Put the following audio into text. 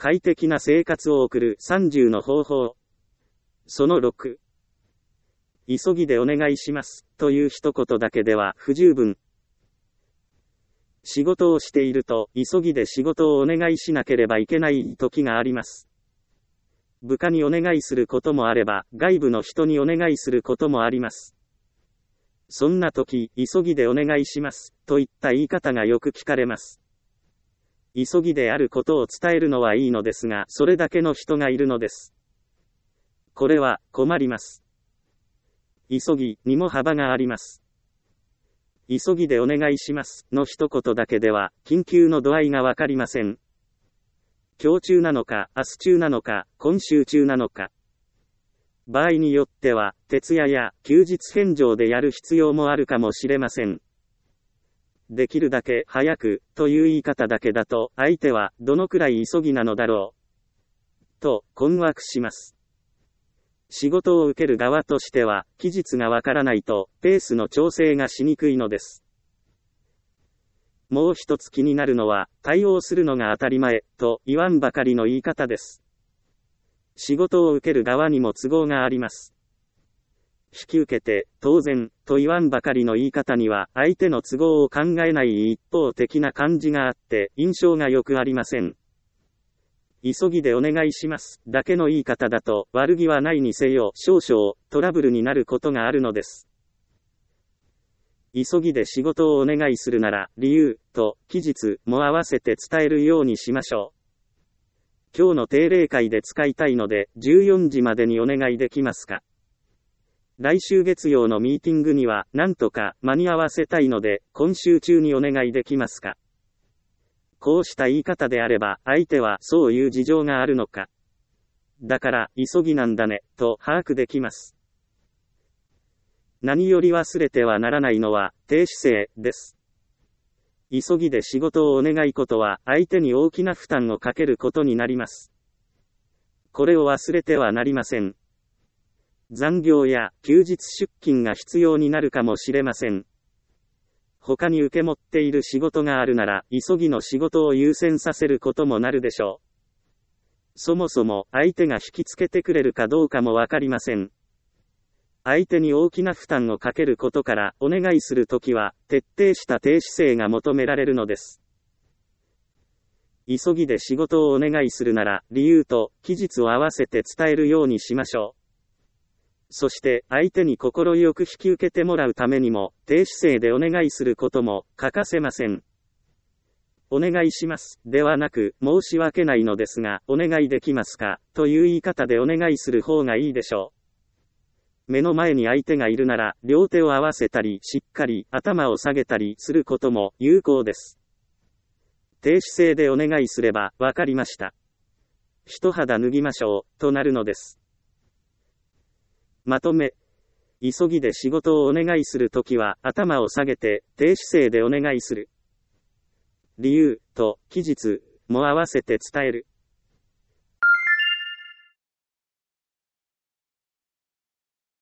快適な生活を送る30の方法。その6。急ぎでお願いします、という一言だけでは不十分。仕事をしていると、急ぎで仕事をお願いしなければいけない時があります。部下にお願いすることもあれば、外部の人にお願いすることもあります。そんな時、急ぎでお願いします、といった言い方がよく聞かれます。急ぎであることを伝えるのはいいのですが、それだけの人がいるのです。これは、困ります。急ぎにも幅があります。急ぎでお願いします、の一言だけでは、緊急の度合いがわかりません。今日中なのか、明日中なのか、今週中なのか。場合によっては、徹夜や休日返上でやる必要もあるかもしれません。できるだけ早く、という言い方だけだと、相手はどのくらい急ぎなのだろう、と困惑します。仕事を受ける側としては、期日がわからないと、ペースの調整がしにくいのです。もう一つ気になるのは、対応するのが当たり前、と言わんばかりの言い方です。仕事を受ける側にも都合があります。引き受けて、当然、と言わんばかりの言い方には、相手の都合を考えない一方的な感じがあって、印象がよくありません。急ぎでお願いします、だけの言い方だと、悪気はないにせよ、少々、トラブルになることがあるのです。急ぎで仕事をお願いするなら、理由、と、期日、も合わせて伝えるようにしましょう。今日の定例会で使いたいので、14時までにお願いできますか。来週月曜のミーティングには、なんとか間に合わせたいので、今週中にお願いできますか。こうした言い方であれば、相手はそういう事情があるのか。だから、急ぎなんだね、と把握できます。何より忘れてはならないのは、低姿勢です。急ぎで仕事をお願いことは、相手に大きな負担をかけることになります。これを忘れてはなりません。残業や休日出勤が必要になるかもしれません。他に受け持っている仕事があるなら、急ぎの仕事を優先させることもなるでしょう。そもそも、相手が引きつけてくれるかどうかもわかりません。相手に大きな負担をかけることから、お願いするときは、徹底した低姿勢が求められるのです。急ぎで仕事をお願いするなら、理由と期日を合わせて伝えるようにしましょう。そして、相手に心よく引き受けてもらうためにも、低姿勢でお願いすることも欠かせません。お願いします、ではなく、申し訳ないのですが、お願いできますか、という言い方でお願いする方がいいでしょう。目の前に相手がいるなら、両手を合わせたり、しっかり頭を下げたりすることも有効です。低姿勢でお願いすれば、わかりました。一肌脱ぎましょう、となるのです。まとめ。急ぎで仕事をお願いするときは、頭を下げて、低姿勢でお願いする。理由と期日も合わせて伝える。